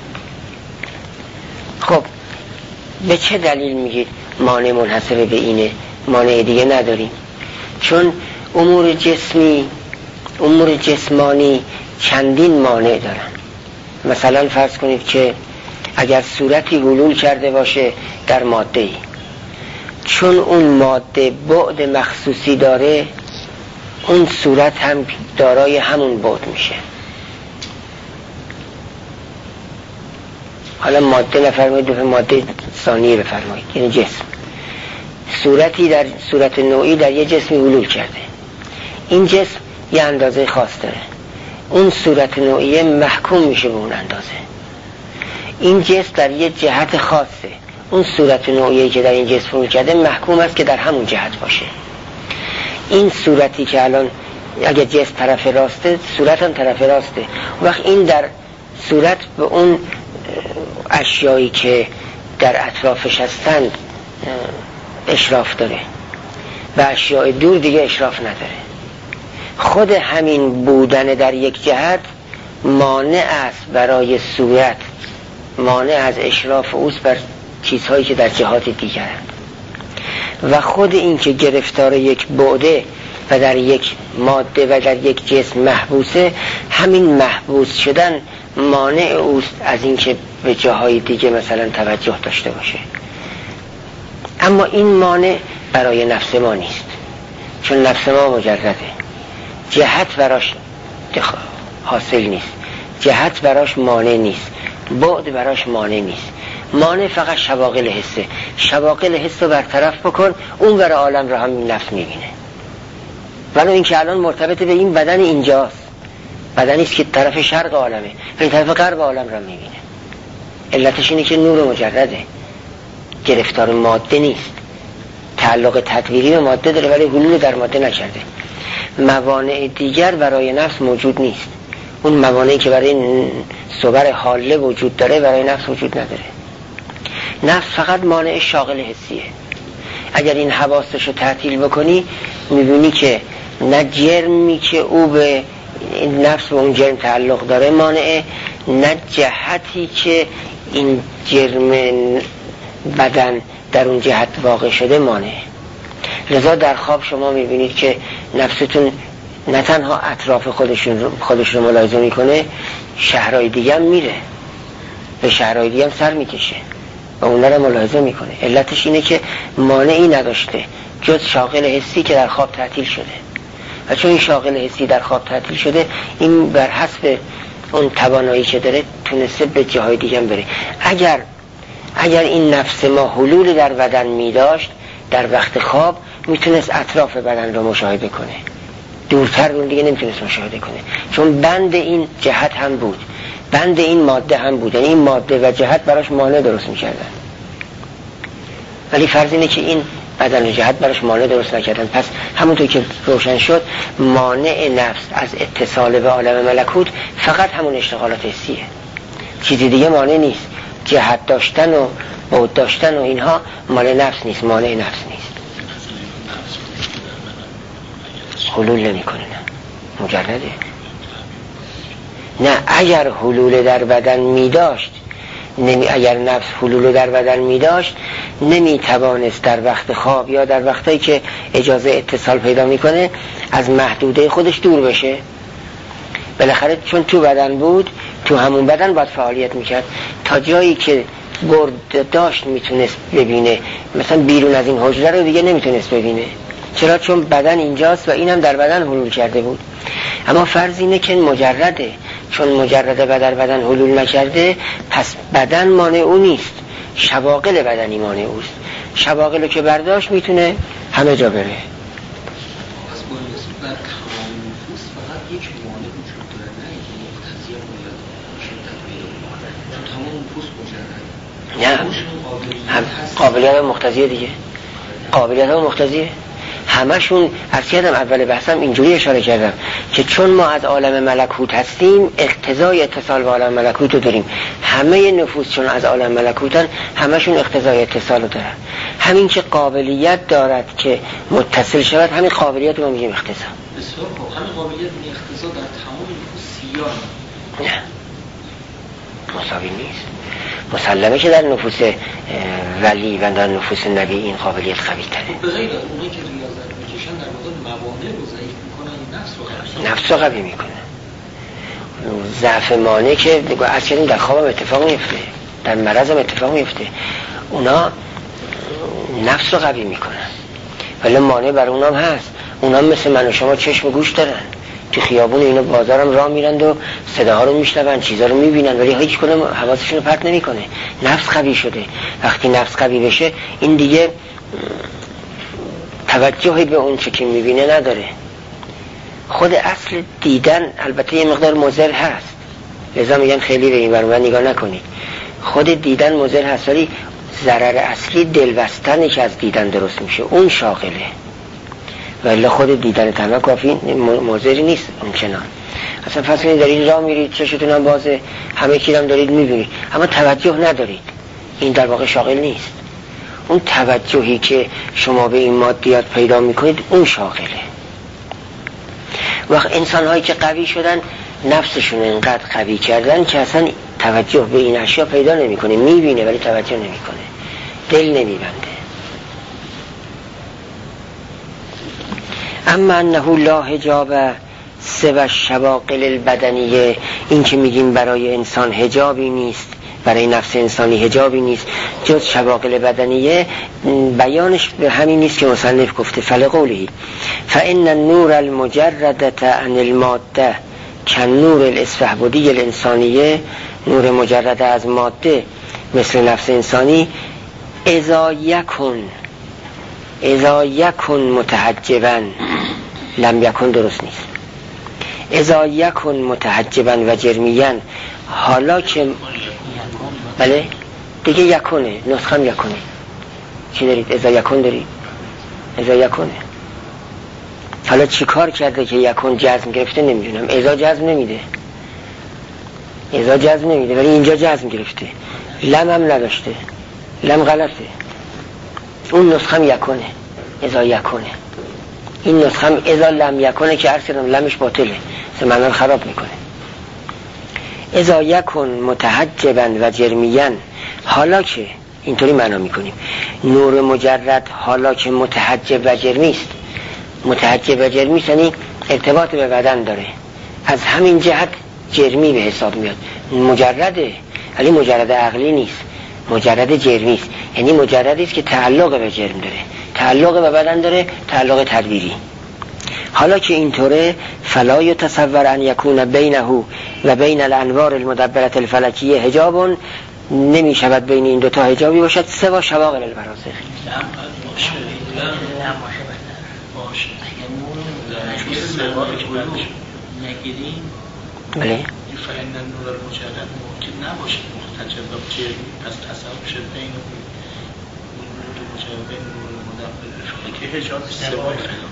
خب به چه دلیل میگید مانع منحصر به اینه، مانع دیگه نداریم؟ چون امور جسمی، امور جسمانی چندین مانع دارن. مثلا فرض کنید که اگر صورتی حلول کرده باشه در ماده‌ای، چون اون ماده بعد مخصوصی داره، اون صورت هم دارای همون بعد میشه. حالا ماده نفرمایید، دو ماده ثانیه بفرمایید، یعنی جسم. صورتی در صورت نوعی در یه جسمی حلول کرده، این جسم یه اندازه خاص داره، اون صورت نوعیه محکوم میشه به اون اندازه. این جسم در یه جهت خاصه، اون صورت نوعیه که در این جسم حلول کرده محکوم است که در همون جهت باشه. این صورتی که الان اگه جسم طرف راسته، صورت هم طرف راسته، وقت این در صورت به اون اشیایی که در اطرافش هستن اشراف داره و اشیاء دور دیگه اشراف نداره. خود همین بودن در یک جهت مانع است برای صورت، مانع از اشراف اوست بر چیزهایی که در جهات دیگرند. و خود این که گرفتار یک بعده و در یک ماده و در یک جسم محبوسه، همین محبوس شدن مانع اوست از اینکه به جاهای دیگه مثلا توجه داشته باشه. اما این مانع برای نفس ما نیست، چون نفس ما مجرده، جهت براش حاصل نیست، جهت براش مانع نیست، بعد براش مانع نیست. مانع فقط شواغل حسه. شواغل حس رو برطرف بکن، اون ور عالم رو هم این نفس میبینه. ولو این که الان مرتبط به این بدن اینجاست، بدنی است که طرف شرق عالمه و این طرف غرب عالم رو میبینه. علتش اینه که نور مجرده، گرفتار ماده نیست، تعلق تطویری به ماده داره ولی حلول در ماده نکرده. موانع دیگر برای نفس موجود نیست. اون موانعی که برای صور حاله وجود داره برای نفس وجود نداره. نفس فقط مانع شاغل حسیه. اگر این حواسش رو تعطیل بکنی میبینی که نه جرمی که او به نفس به اون جرم تعلق داره مانعه، نه جهتی که این جرم بدن در اون جهت واقع شده مانعه. لذا در خواب شما میبینید که نفستون نه تنها اطراف خودشون رو خودش رو ملاحظه میکنه، شهرهای دیگه هم میره، به شهرهای دیگه هم سر میکشه و اون رو ملاحظه میکنه. علتش اینه که مانعی نداشته جز شاغل حسی که در خواب تعطیل شده. و چون این شاغل حسی در خواب تعطیل شده، این بر حسب اون توانایی که داره تونسته به جاهای دیگه هم بره. اگر اگر این نفس ما حلول در بدن میداشت، در وقت خواب میتونست اطراف بدن رو مشاهده کنه، دورتر رو دیگه نمیتونست مشاهده کنه، چون بند این جهت هم بود، بند این ماده هم بود. یعنی این ماده و جهت براش مانع درست میکردن. ولی فرض اینه که این بدن و جهت براش مانع درست نکردن. پس همونطور که روشن شد، مانع نفس از اتصال به عالم ملکوت فقط همون اشتغالات حسیه، چیزی دیگه مانع نیست. جهت داشتن و بعد داشتن و اینها مال نفس نیست، مانع نفس نیست. حلول نمی کنه، نه مجرده. نه اگر حلول در بدن می داشت، نمی اگر نفس حلول در بدن می داشت، نمی توانست در وقت خواب یا در وقتایی که اجازه اتصال پیدا می کنه از محدوده خودش دور بشه. بالاخره چون تو بدن بود، تو همون بدن باید فعالیت میکرد. تا جایی که برد داشت میتونست ببینه، مثلا بیرون از این حجره رو دیگه نمیتونست ببینه. چرا؟ چون بدن اینجاست و اینم در بدن حلول کرده بود. اما فرض اینه که مجرده، چون مجرده و در بدن حلول نکرده، پس بدن مانع او نیست، شواغل بدنی مانع اوست. شواغل رو که برداشت میتونه همه جا بره. نه هم قابلیت ها مختزیه دیگه، قابلیت ها مختزیه همشون. عرض کردم اول بحثم اینجوری اشاره کردم که چون ما از عالم ملکوت هستیم، اقتضای اتصال به عالم ملکوت رو داریم. همه نفوس چون از عالم ملکوتن، همشون اقتضای اتصال رو دارن. همین که قابلیت دارد که متصل شود، همین قابلیت رو میگیم اقتضا. بسیار خوب. همین قابلیت این اقتضا در تمام نفوس سیاه نه مساوی نیست. مسلمه که در نفوس ولی و در نفوس نبی این قابلیت قوی تره. به غیر از اونایی که ریاضت میکشن در واقع موانع رو ضعیف میکنن، نفس رو قوی نفس رو قوی میکنن. ضعف مانع که از کردیم در خواب هم اتفاق میفته، در مرض هم اتفاق میفته، اونا نفس رو قوی میکنن. ولی مانع بر اونام هست. اونا مثل من و شما چشم و گوش دارن، تو خیابون اینا بازارم راه میرند و صداها رو میشنون، چیزا رو میبینن، ولی هیچ کدوم حواسشون رو پرت نمیکنه. نفس قوی شده. وقتی نفس قوی بشه، این دیگه توجهی به اون چه که میبینه نداره. خود اصل دیدن البته یه مقدار مضر هست، لذا میگن خیلی به این ور نگاه نکنید. خود دیدن مضر هست، ولی ضرر اصلی دلبستنی که از دیدن درست میشه، اون شاغله. ولی خود دیدن تنها کافی مضری نیست اون چنان. اصلا فرض کنید دارید راه میرید، چشتون هم بازه، همه چیز هم دارید میبینید، اما توجه ندارید. این در واقع شاغل نیست. اون توجهی که شما به این مادیات پیدا میکنید، اون شاغله. وقت انسان هایی که قوی شدن، نفسشون اینقدر قوی کردن که اصلا توجه به این اشیا پیدا نمیکنه، میبینه ولی توجه نمیکنه. دل نمیبنده. اما انه لا حجاب سوى شواغل البدنیه، این که میگیم برای انسان حجابی نیست، برای نفس انسانی حجابی نیست جز شواغل بدنیه، بیانش به همین نیست که مصنف گفته فلقوله فإن النور المجردة عن الماده كالنور الاسفهبدی الانسانیه، نور مجرد از ماده مثل نفس انسانی، اذا یکن اذا یکن متحجبا، لم یکن درست نیست، اذا یکن متحجبا و جرمیا، حالا که بله دیگه یکونه، نسخم یکونه. چی دارید؟ اذا یکن دارید؟ اذا یکونه. حالا چی کار کرده که یکون جزم گرفته نمیدونم. اذا جزم نمیده، اذا جزم نمیده، ولی اینجا جزم گرفته. لم هم نداشته، لم غلطه. اون نسخم یکونه، اذا یکونه. این نسخم اذا لم یکونه که عرض کردم لمش باطله، مثل معنی رو خراب میکنه. اذا یکن متحجبا و جرمیا، حالا که اینطوری معنا میکنیم نور مجرد حالا که متحجب و جرمی است. متحجب و جرمی یعنی ارتباط به بدن داره، از همین جهت جرمی به حساب میاد. مجرده ولی مجرد عقلی نیست، مجرد جرمی است، یعنی مجردی است که تعلق به جرم داره، تعلق به بدن داره، تعلق تدبیری. حالا که اینطوره فلا یتصور ان یکون بینه و بین الانوار المدبره الفلکیه حجاب، نمی شود بین این دوتا حجابی باشد سوا شواغل البرازخ. بله فإن النور المجرد ممکن نباشه محتجب و جرمی، پس تصور شد بین نور مجرد بین نور مدبر که حجاب سوای خدا.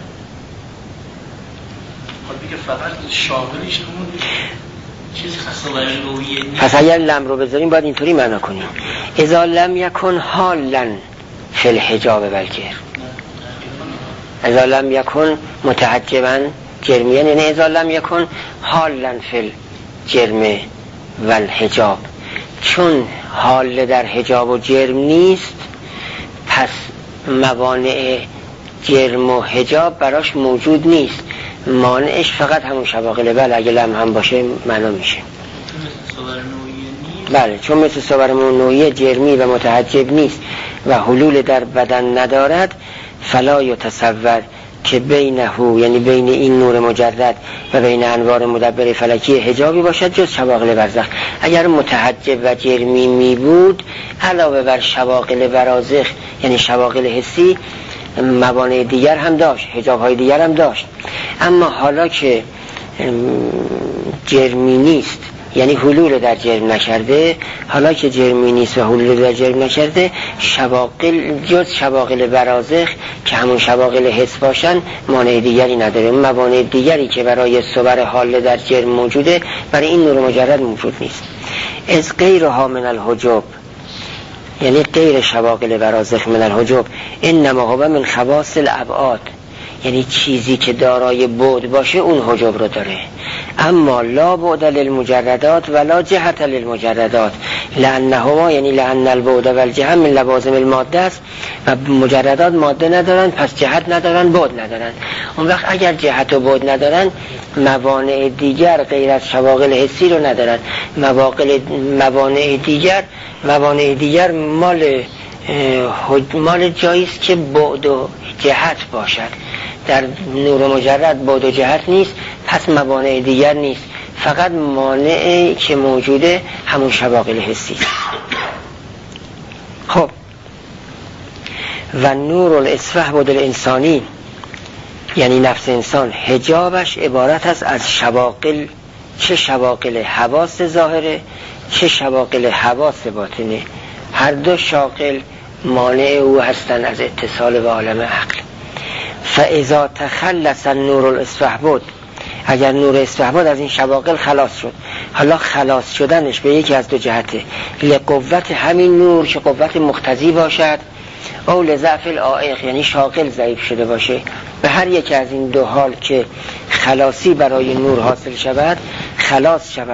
خب دیگه فقط شاغلش همون چیزی خاصه نوعیه نیست. پس اگر لم رو بذاریم باید اینطوری معنا کنیم اذا لم یکن حالا فی الحجاب والجرم، اذا لم یکن متحجبا جرمیا، یعنی اذا لم یکن حالا فی الجرم والحجاب، چون حال در حجاب و جرم نیست پس موانع جرم و حجاب براش موجود نیست، مانعش فقط همون شواغل. بله اگه لم هم باشه معنا میشه. بله چون مثل صور نوعیه جرمی و متحجب نیست و حلول در بدن ندارد، فلا یتصور که بینه یعنی بین این نور مجرد و بین انوار مدبر فلکی حجابی باشد جز شواغل برزخ. اگر متحجب و جرمی می بود علاوه بر شواغل برازخ یعنی شواغل حسی موانع دیگر هم داشت، حجاب های دیگر هم داشت. اما حالا که جرمی نیست یعنی حلول در جرم نکرده، حالا که جرمی نیست و حلول در جرم نکرده، شواغل جز شواغل برازخ که همون شواغل حس باشن مانع دیگری نداره. موانع دیگری که برای صور حال در جرم موجوده برای این نور مجرد موجود نیست. از غیرها من الحجاب، یعنی غیر شواغل برازخ من الحجاب، انما هو من خواص الابعاد، یعنی چیزی که دارای بعد باشه اون حجاب رو داره. اما لا بعد للمجردات ولا جهت للمجردات، لانهما یعنی لان البعد والجهت من لوازم الماده است و مجردات ماده ندارن پس جهت ندارن، بعد ندارن. اون وقت اگر جهت و بعد ندارن موانع دیگر غیر از شواغل حسی رو ندارن. مواقع موانع دیگر موانع دیگر مال مال جاییست که بعد و جهت باشد. در نور مجرد بعد و جهت نیست، پس موانع دیگر نیست، فقط مانعی که موجوده همون شواغل حسی. خب و نور الاسفهبد الانسانی یعنی نفس انسان حجابش عبارت است از شواغل، چه شواغل حواس ظاهره چه شواغل حواس باطنه. هر دو شاغل مانع او هستند از اتصال به عالم عقل. فاذا تخلص النور الاسفهبد، اگر نور اسفهبد از این شواغل خلاص شد، حالا خلاص شدنش به یکی از دو جهته، لقوت همین نور که قوت مقتضی باشد او لضعف العائق یعنی شاغل ضعیف شده باشه، به هر یک از این دو حال که خلاصی برای نور حاصل شود، خلاص شود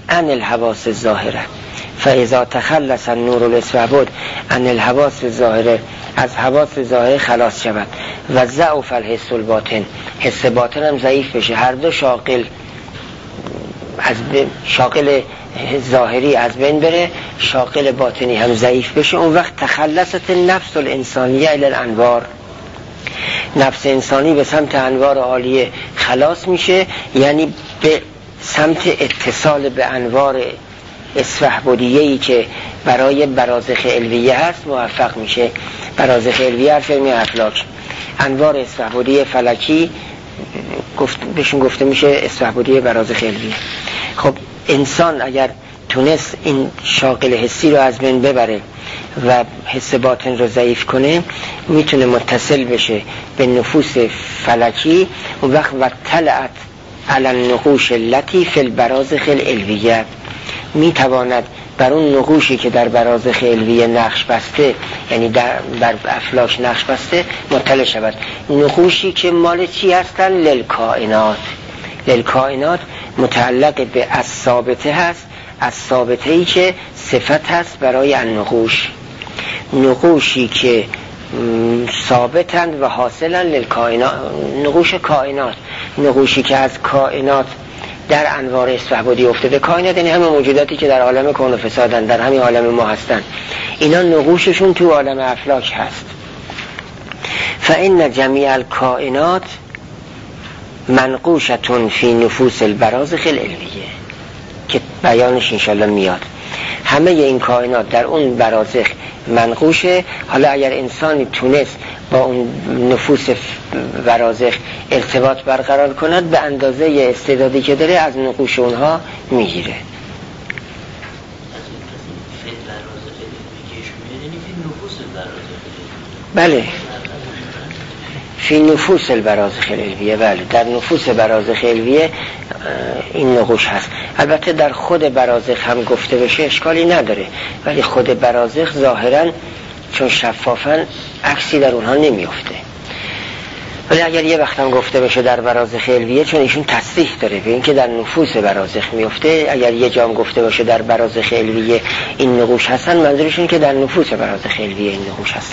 عن الحواس الظاهره فاذا تخلص النور الاسود عن الحواس الظاهره، از حواس ظاهره خلاص شود و ضعف الحس الباطن، حس باطن هم ضعیف بشه. هر دو شاغل از شاغل ظاهری از بین بره، شاغل باطنی هم ضعیف بشه. اون وقت تخلصت النفس الانسانیه الی الانوار، نفس انسانی به سمت انوار عالیه خلاص میشه، یعنی به سمت اتصال به انوار اسفهبدیه‌ای که برای برازخ علویه هست موفق میشه. برازخ علویه هر فرمی افلاک، انوار اسفهبدی فلکی گفت بهشون گفته میشه اسفهبدی برازخ علویه. خب انسان اگر تونست این شاغل حسی رو از بین ببره و حس باطن رو ضعیف کنه، میتونه متصل بشه به نفوس فلکی. اون وقت و طلعت علی النقوش التي فی البرازخ العلویه، میتواند بر اون نقوشی که در برازخ علویه نقش بسته، یعنی در بر افلاک نقش بسته، مطلع شود. نقوشی که مال چی هستن؟ للکائنات. للکائنات متعلق به الثابته هست، الثابته ای که صفت هست برای النقوش. نقوشی که ثابتند و حاصلن للکائنات، نقوش کائنات، نقوشی که از کائنات در انوار اسفهبدی افتاده. کائنات یعنی همه موجوداتی که در عالم کون و فسادن، در همین عالم ما هستن، اینا نقوششون تو عالم افلاک هست. فإن جمیع الکائنات منقوشتون فی نفوس البرازخ العلویه، که بیانش انشالله میاد. همه این کائنات در اون برازخ منقوشه. حالا اگر انسانی تونست با اون نفوس برازخ ارتباط برقرار کند، به اندازه استعدادی که داره از نقوش اونها میگیره. بله، فی نفوس البرازخ العلویه، بله در نفوس برازخ علویه این نقوش هست. البته در خود برازخ هم گفته بشه اشکالی نداره، ولی خود برازخ ظاهرا چون شفافن عکسی در اونها نمیفته. ولی اگر یه وقت هم گفته بشه در برازخ علویه، چون ایشون تصریح داره به این که در نفوس برازخ میفته، اگر یه جام گفته باشه در برازخ علویه این نقوش هستن، منظورشون که در نفوس برازخ علویه این نقوش هستن.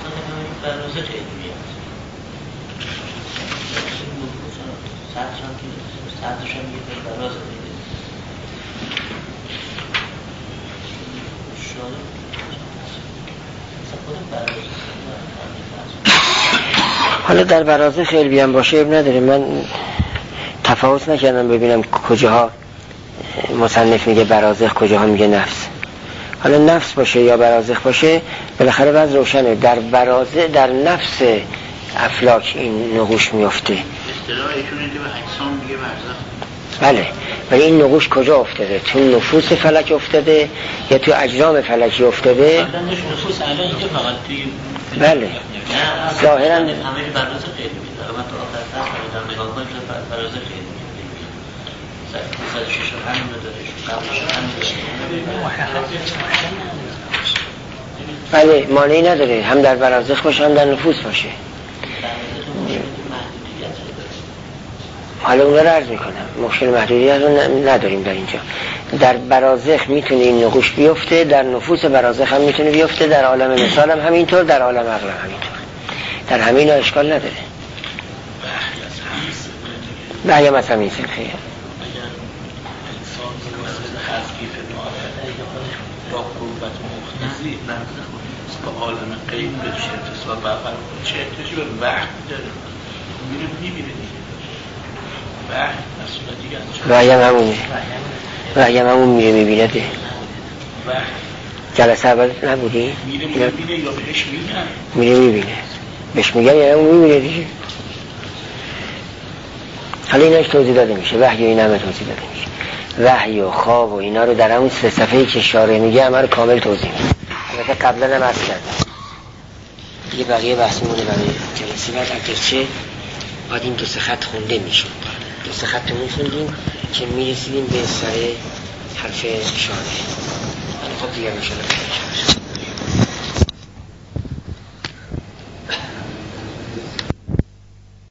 حالا در برازخ علوی هم باشه اب نداره. من تفاوت نکردم ببینم کجاها مصنف میگه برازخ، کجاها میگه نفس. حالا نفس باشه یا برازخ باشه، بالاخره باز روشنه در برازخ، در نفس افلاک این نقوش میفته. اصطلاح ایشون اینه که به اجسام میگه برزخ. بله، ولی این نقوش کجا افتاده؟ تو نفوس فلک افتاده یا تو اجرام فلکی افتاده؟ نفوس الان اینجا فقط توی بله ظاهرا همه برازخ خیلی میده. من تو آخر فصل میدونم نگاه کنیم برازخ خیلی میده. صد و شش و همین دارش قبلش همین بله، مانعی نداره هم در برازخ باشه هم در نفوس باشه. حالا اون رو عرض میکنم، مشکل محدودیت رو نداریم در اینجا. در برازخ میتونه این نقوش بیفته، در نفوس برازخ هم میتونه بیفته، در عالم مثال هم همینطور، در عالم عقل هم همینطور. در همین اشکال نداره. بحیم از همین سلخیه. اگر انسان با قربت مختزی با عالم غیب بهش اتصال برقرار کنه، چه احتیاجی به وحی داره؟ میره میبینه دیگه. وحی هم همونه، وحی هم همون میره میبینه ده. جلسه اول نبودی؟ میره میبینه یا بهش میگن؟ میره میبینه بهش میگن یا همون میبینه دیگه. حالا ایناش توضیح داده میشه، وحی و این همه توضیح داده میشه. وحی و خواب و اینا رو در همون سه صفحه‌ای که شارع میگه همه رو کامل توضیح میده. البته قبلا هم عرض کردم یه بقیه بحث میمونه برای جلسه بعد. اگرچه باید این دو سه خط خونده میشد، دو سه خط میخوندیم که میرسیدیم به سر حرف شارع. خب دیگر میشه